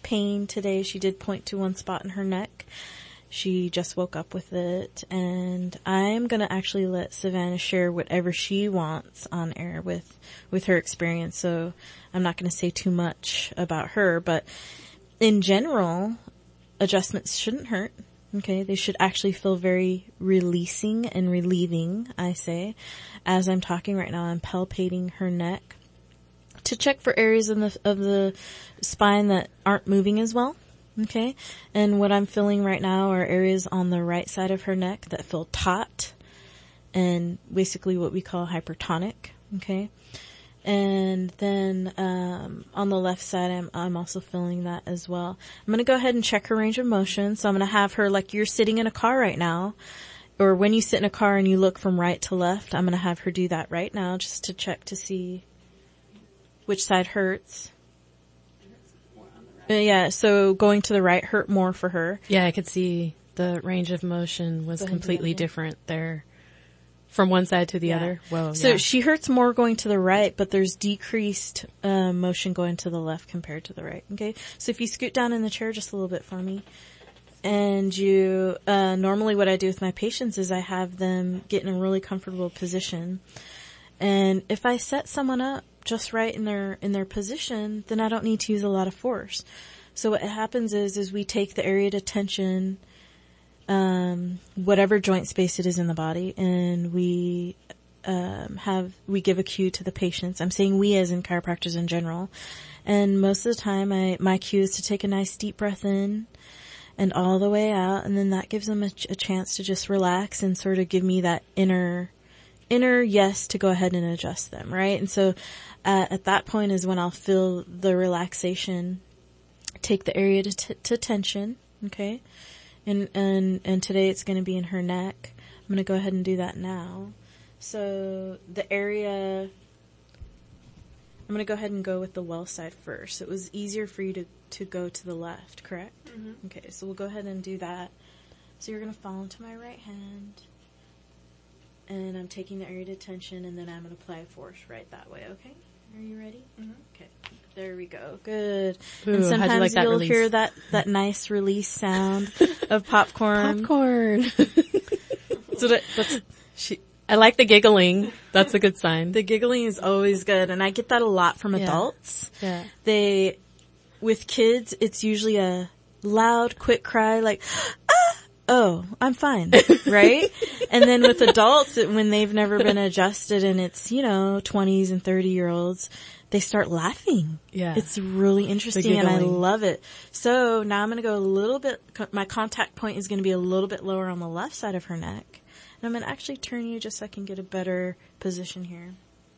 pain today. She did point to one spot in her neck. She just woke up with it, and I'm going to actually let Savannah share whatever she wants on air with, with her experience. So I'm not going to say too much about her, but in general, adjustments shouldn't hurt. Okay. They should actually feel very releasing and relieving, I say. As I'm talking right now, I'm palpating her neck to check for areas in the, of the spine that aren't moving as well. Okay. And what I'm feeling right now are areas on the right side of her neck that feel taut and basically what we call hypertonic. Okay. And then, um, on the left side, I'm, I'm also feeling that as well. I'm going to go ahead and check her range of motion. So I'm going to have her like you're sitting in a car right now, or when you sit in a car and you look from right to left, I'm going to have her do that right now just to check to see which side hurts. Uh, yeah, so going to the right hurt more for her. Yeah, I could see the range of motion was completely different there from one side to the yeah. other. Whoa, so yeah. she hurts more going to the right, but there's decreased uh, motion going to the left compared to the right. Okay, so if you scoot down in the chair just a little bit for me, and you uh, normally what I do with my patients is I have them get in a really comfortable position, and if I set someone up just right in their in their position, then I don't need to use a lot of force. So what happens is is we take the area of tension, um, whatever joint space it is in the body, and we um, have we give a cue to the patients. I'm saying we as in chiropractors in general, and most of the time, I my cue is to take a nice deep breath in and all the way out, and then that gives them a, a chance to just relax and sort of give me that inner. inner yes to go ahead and adjust them, right? And so uh, at that point is when I'll feel the relaxation, take the area to, t- to tension, okay? And, and, and today it's going to be in her neck. I'm going to go ahead and do that now. So the area, I'm going to go ahead and go with the well side first. It was easier for you to, to go to the left, correct? Mm-hmm. Okay, so we'll go ahead and do that. So you're going to fall into my right hand. And I'm taking the area of tension, and then I'm going to apply force right that way, okay? Are you ready? Mm-hmm. Okay. There we go. Good. Ooh, and sometimes you like that you'll release? hear that, that nice release sound of popcorn. Popcorn. so that, that's, she, I like the giggling. That's a good sign. The giggling is always good, and I get that a lot from Yeah. adults. Yeah. They, with kids, it's usually a loud, quick cry like, ah! Oh, I'm fine, right? And then with adults, it, when they've never been adjusted and it's, you know, twenties and thirty year olds, they start laughing. Yeah. It's really interesting and I giggling. love it. So now I'm going to go a little bit, my contact point is going to be a little bit lower on the left side of her neck. And I'm going to actually turn you just so I can get a better position here.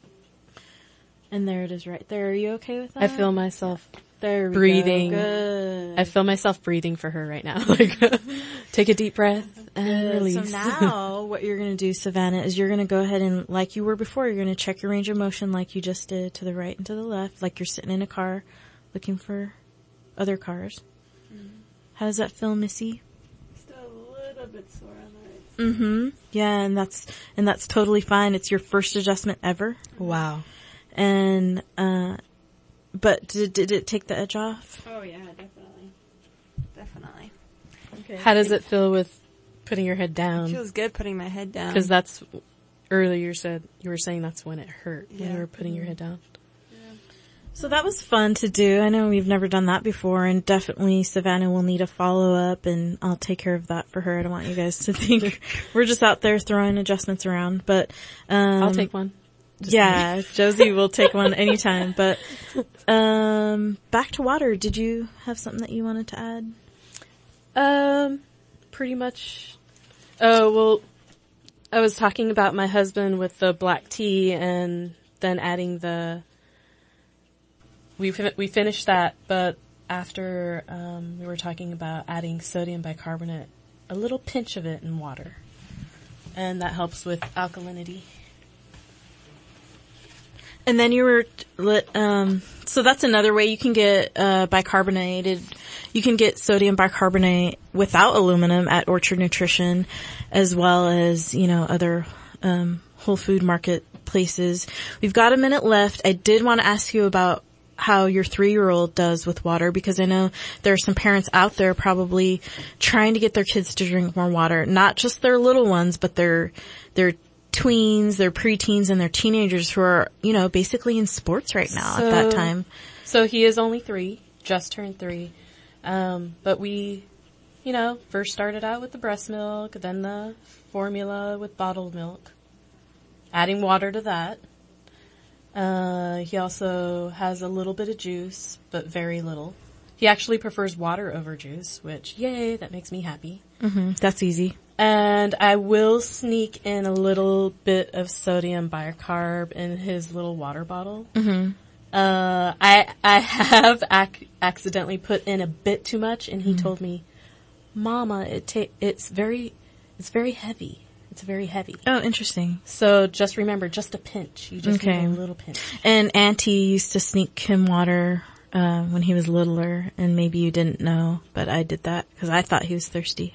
And there it is right there. Are you okay with that? I feel myself there we breathing. Go. Good. I feel myself breathing for her right now. Like, take a deep breath and Good. release. So now what you're going to do, Savannah, is you're going to go ahead and, like you were before, you're going to check your range of motion like you just did to the right and to the left, like you're sitting in a car looking for other cars. Mm-hmm. How does that feel, Missy? Still a little bit sore on the right. Mm-hmm. Yeah, and that's, and that's totally fine. It's your first adjustment ever. Wow. And, uh, but did, did it take the edge off? Oh yeah, definitely. Definitely. Okay. How does it feel with putting your head down? It feels good putting my head down. Because that's, earlier you said, you were saying that's when it hurt, when Yeah. you were putting your head down. So that was fun to do. I know we've never done that before, and definitely Savannah will need a follow-up, and I'll take care of that for her. I don't want you guys to think we're just out there throwing adjustments around, but um I'll take one. Just yeah, Josie will take one anytime. But um back to water. Did you have something that you wanted to add? Um, pretty much. Oh, well, I was talking about my husband with the black tea and then adding the, we we finished that, but after, um, we were talking about adding sodium bicarbonate, a little pinch of it in water. And that helps with alkalinity. And then you were, um, so that's another way you can get, uh, bicarbonated. You can get sodium bicarbonate without aluminum at Orchard Nutrition, as well as, you know, other, um, Whole Food Market places. We've got a minute left. I did want to ask you about how your three-year-old does with water, because I know there are some parents out there probably trying to get their kids to drink more water, not just their little ones, but their, their tweens, their preteens, and their teenagers who are, you know, basically in sports right now So- at that time. So he is only three, just turned three. Um, but we, you know, first started out with the breast milk, then the formula with bottled milk, adding water to that. Uh, he also has a little bit of juice, but very little. He actually prefers water over juice, which, yay, that makes me happy. Mm-hmm. That's easy. And I will sneak in a little bit of sodium bicarb in his little water bottle. Mm-hmm. Uh, I, I have ac- accidentally put in a bit too much, and he Mm. told me, Mama, it ta- it's very, it's very heavy. It's very heavy. Oh, interesting. So just remember, just a pinch. You just Okay. need a little pinch. And Auntie used to sneak him water uh, when he was littler, and maybe you didn't know, but I did that because I thought he was thirsty.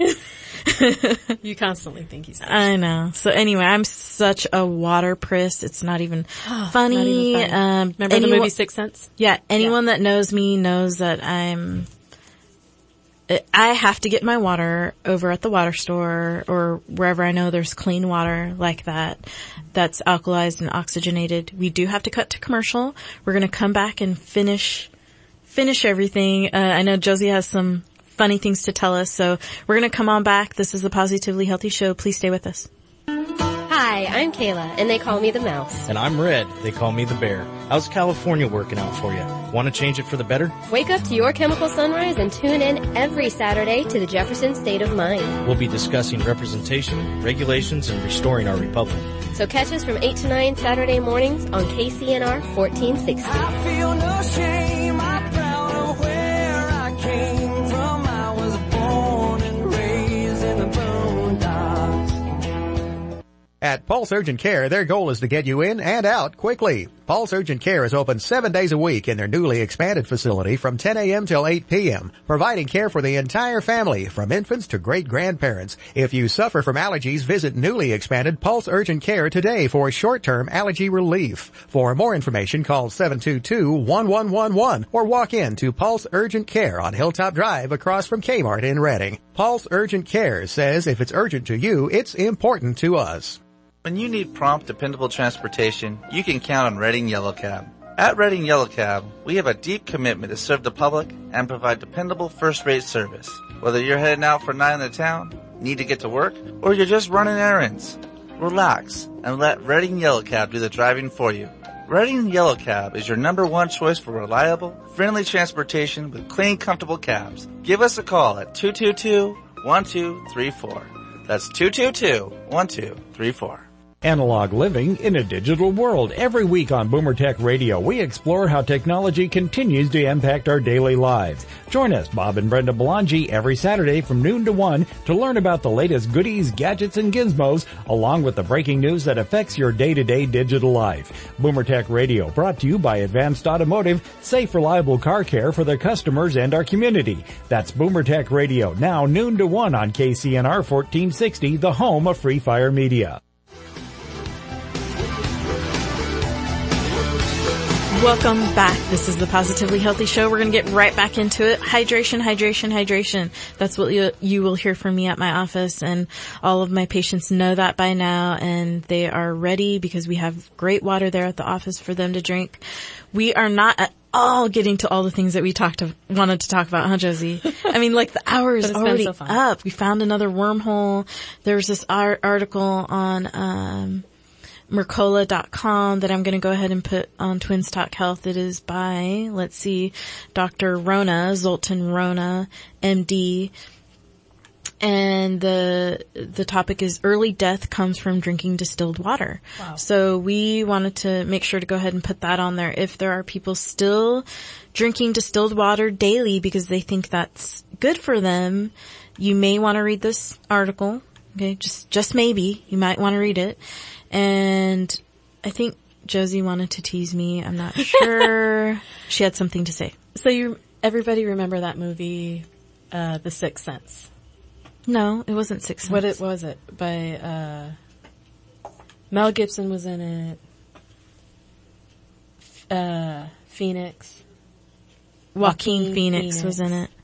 You constantly think he's thirsty. I know. So anyway, I'm such a water priss. It's not even funny. Not even funny. Um, Remember the anyone- movie Sixth Sense? Yeah, anyone that knows me knows that I'm, I have to get my water over at the water store or wherever I know there's clean water like that, that's alkalized and oxygenated. We do have to cut to commercial. We're going to come back and finish, finish everything. Uh, I know Josie has some funny things to tell us, so we're going to come on back. This is the Positively Healthy Show. Please stay with us. Hi, I'm Kayla, and they call me the mouse. And I'm Red. They call me the bear. How's California working out for you? Want to change it for the better? Wake up to your chemical sunrise and tune in every Saturday to the Jefferson State of Mind. We'll be discussing representation, regulations, and restoring our republic. So catch us from eight to nine Saturday mornings on K C N R fourteen sixty. I feel no shame, I'm proud of where I came from. I was born and raised in the boondocks. At Pulse Urgent Care, their goal is to get you in and out quickly. Pulse Urgent Care is open seven days a week in their newly expanded facility from ten a.m. till eight p.m., providing care for the entire family, from infants to great-grandparents. If you suffer from allergies, visit newly expanded Pulse Urgent Care today for short-term allergy relief. For more information, call seven two two, one one one one or walk in to Pulse Urgent Care on Hilltop Drive across from Kmart in Reading. Pulse Urgent Care says if it's urgent to you, it's important to us. When you need prompt, dependable transportation, you can count on Reading Yellow Cab. At Reading Yellow Cab, we have a deep commitment to serve the public and provide dependable first-rate service. Whether you're heading out for a night in the town, need to get to work, or you're just running errands, relax and let Reading Yellow Cab do the driving for you. Reading Yellow Cab is your number one choice for reliable, friendly transportation with clean, comfortable cabs. Give us a call at two two two, one two three four. That's two two two, one two three four. Analog living in a digital world. Every week on Boomer Tech Radio, we explore how technology continues to impact our daily lives. Join us, Bob and Brenda Belangi, every Saturday from noon to one to learn about the latest goodies, gadgets, and gizmos, along with the breaking news that affects your day-to-day digital life. Boomer Tech Radio, brought to you by Advanced Automotive, safe, reliable car care for their customers and our community. That's Boomer Tech Radio, now noon to one on K C N R fourteen sixty, the home of Free Fire Media. Welcome back. This is the Positively Healthy Show. We're going to get right back into it. Hydration, hydration, hydration. That's what you, you will hear from me at my office, and all of my patients know that by now, and they are ready because we have great water there at the office for them to drink. We are not at all getting to all the things that we talked to, wanted to talk about, huh, Josie? I mean, like, the hour is But it's been already so fun. up. We found another wormhole. There was this art- article on, um, Mercola dot com that I'm going to go ahead and put on Twins Talk Health. It is by, let's see, Doctor Rona, Zoltan Rona, M D. And the, the topic is early death comes from drinking distilled water. Wow. So we wanted to make sure to go ahead and put that on there. If there are people still drinking distilled water daily because they think that's good for them, you may want to read this article. Okay. Just, just maybe you might want to read it. And I think Josie wanted to tease me. I'm not sure. She had something to say. So you, everybody remember that movie, uh, The Sixth Sense? No, it wasn't Sixth Sense. What it was it? By, uh, Mel Gibson was in it. Uh, Phoenix. Joaquin, Joaquin Phoenix, Phoenix. was in it.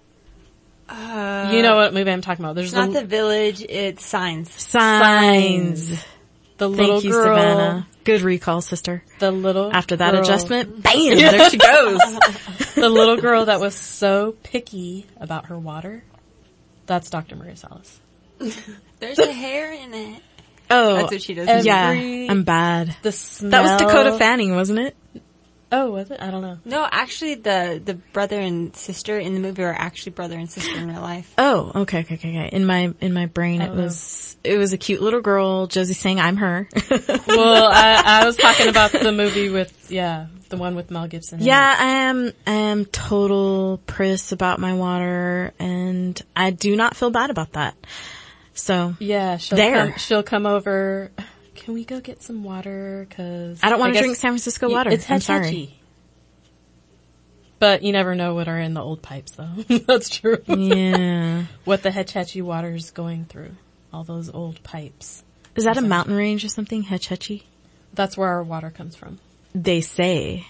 Uh, You know what movie I'm talking about. There's It's not the, The Village, it's Signs. Signs. the Thank little you, girl. Savannah. Good recall, sister. The little After that girl. adjustment, bam, there she goes. The little girl that was so picky about her water. That's Doctor Maria Salas. There's a hair in it. Oh, That's what she does. Every- yeah, I'm bad. The smell. That was Dakota Fanning, wasn't it? Oh, was it? I don't know. No, actually, the the brother and sister in the movie are actually brother and sister in real life. Oh, okay, okay, okay, okay. In my in my brain, I it don't know. was it was a cute little girl. Josie saying, "I'm her." Well, I, I was talking about the movie with, yeah, the one with Mel Gibson. in Yeah, it. I am. I am total priss about my water, and I do not feel bad about that. So Yeah, she'll there. come, she'll come over. Can we go get some water? Cause I don't want to guess- drink San Francisco y- water. It's I'm hetchy. sorry. But you never know what are in the old pipes, though. That's true. Yeah. What the Hetch Hetchy water is going through. All those old pipes. Is that a mountain range or something? Hetch Hetchy? That's where our water comes from. They say.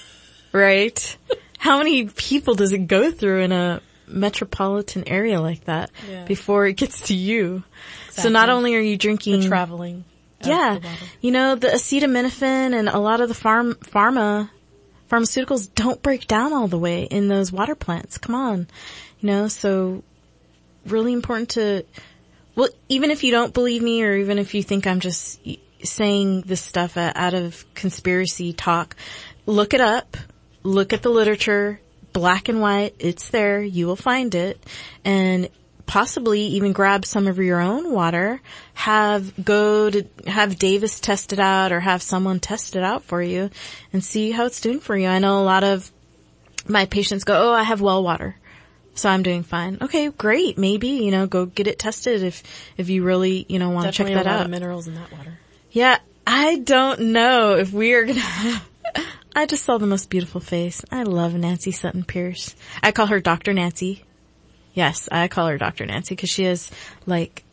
Right? How many people does it go through in a metropolitan area like that Yeah. before it gets to you? So Exactly. not only are you drinking... The traveling. of Yeah. the water. You know, the acetaminophen and a lot of the farm, pharma, pharmaceuticals don't break down all the way in those water plants. Come on. You know, so really important to, well, even if you don't believe me or even if you think I'm just saying this stuff out of conspiracy talk, look it up, look at the literature, black and white, it's there, you will find it, and possibly even grab some of your own water, have go to, have Davis test it out or have someone test it out for you and see how it's doing for you. I know a lot of my patients go, oh, I have well water, so I'm doing fine. Okay, great. Maybe, you know, go get it tested if, if you really, you know, want to check Definitely that a lot out. of minerals in that water. Yeah, I don't know if we are gonna have, I just saw the most beautiful face. I love Nancy Sutton Pierce. I call her Doctor Nancy. Yes, I call her Doctor Nancy because she has like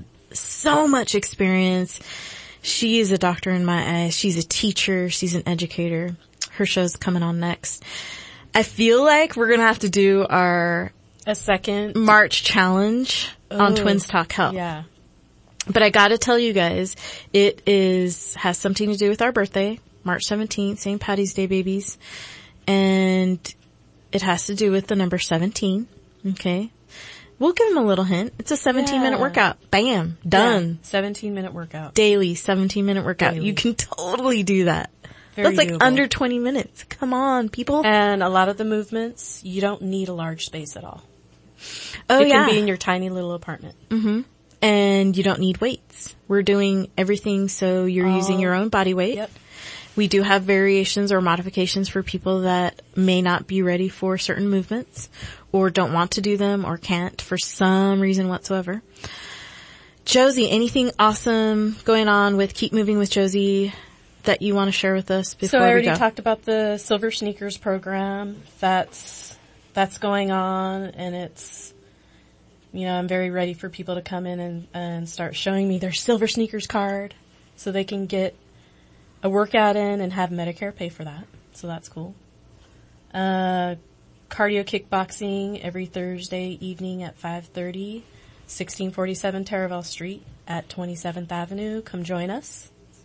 so much experience. She is a doctor in my eyes. She's a teacher. She's an educator. Her show's coming on next. I feel like we're going to have to do our a second March challenge on Oh, Twins Talk Health. Yeah. But I gotta tell you guys, it is, has something to do with our birthday, March seventeenth, Saint Patty's Day babies. And it has to do with the number seventeen. Okay. We'll give them a little hint. It's a seventeen minute Yeah. workout. Bam. Done. Yeah, seventeen minute workout. Daily, seventeen minute workout. Daily. You can totally do that. Very That's like doable. under twenty minutes. Come on, people. And a lot of the movements, you don't need a large space at all. Oh it yeah. can be in your tiny little apartment. Mm-hmm. And you don't need weights. We're doing everything so you're All- using your own body weight. Yep. We do have variations or modifications for people that may not be ready for certain movements or don't want to do them or can't for some reason whatsoever. Josie, anything awesome going on with Keep Moving with Josie that you want to share with us before So I we already go? talked about the Silver Sneakers program. That's, that's going on and it's, you know, I'm very ready for people to come in and, and start showing me their Silver Sneakers card so they can get a workout in and have Medicare pay for that. So that's cool. Uh, cardio kickboxing every Thursday evening at five thirty, sixteen forty-seven Taraval Street at twenty-seventh Avenue. Come join us.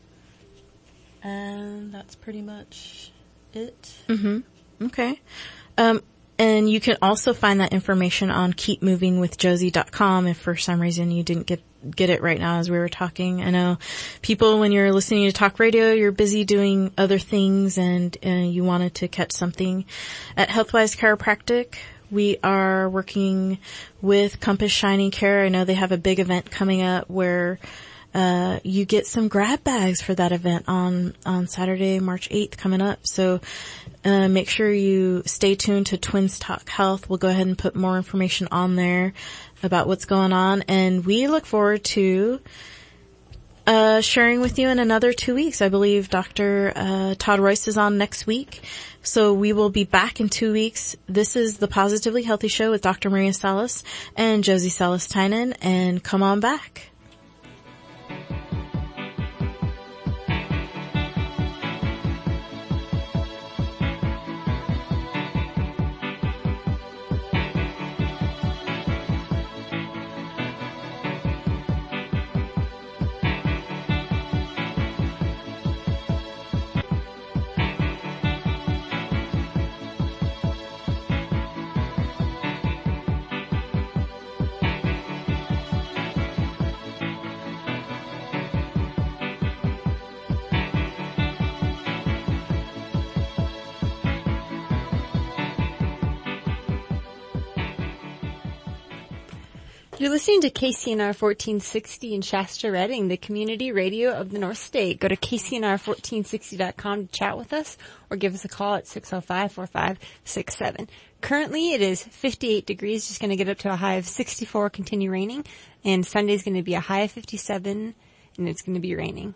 And that's pretty much it. Mm-hmm. Okay. Um, and you can also find that information on keep moving with josie dot com if for some reason you didn't get get it right now as we were talking. I know people, when you're listening to talk radio, you're busy doing other things and uh, you wanted to catch something. At Healthwise Chiropractic, we are working with Compass Shining Care. I know they have a big event coming up where Uh, you get some grab bags for that event on, on Saturday, March eighth coming up. So, uh, make sure you stay tuned to Twins Talk Health. We'll go ahead and put more information on there about what's going on. And we look forward to, uh, sharing with you in another two weeks. I believe Doctor Uh, Todd Royce is on next week. So we will be back in two weeks. This is the Positively Healthy Show with Doctor Maria Salas and Josie Salas-Tynan, and come on back. You're listening to K C N R fourteen sixty in Shasta Redding, the community radio of the North State. Go to K C N R fourteen sixty dot com to chat with us or give us a call at six oh five, four five six seven. Currently it is fifty-eight degrees, just going to get up to a high of sixty-four, continue raining, and Sunday's going to be a high of fifty-seven, and it's going to be raining.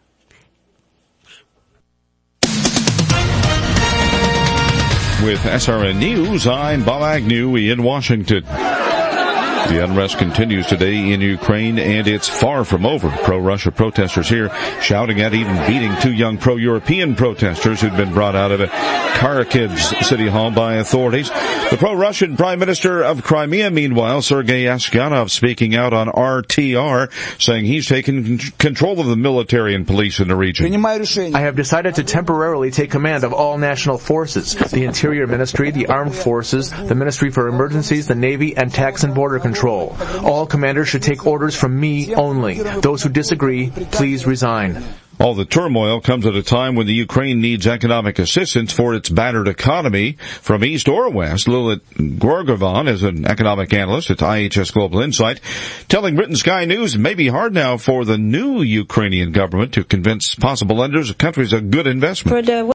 With S R N News, I'm Bob Agnew in Washington. The unrest continues today in Ukraine, and it's far from over. Pro-Russia protesters here shouting at, even beating two young pro-European protesters who'd been brought out of a Kharkiv city hall by authorities. The pro-Russian Prime Minister of Crimea, meanwhile, Sergei Askanov, speaking out on R T R, saying he's taken control of the military and police in the region. I have decided to temporarily take command of all national forces, the Interior Ministry, the Armed Forces, the Ministry for Emergencies, the Navy, and Tax and Border Control. All commanders should take orders from me only. Those who disagree, please resign. All the turmoil comes at a time when the Ukraine needs economic assistance for its battered economy. From east or west, Lilith Gorgovan is an economic analyst at I H S Global Insight, telling Britain Sky News it may be hard now for the new Ukrainian government to convince possible lenders the country's a good investment.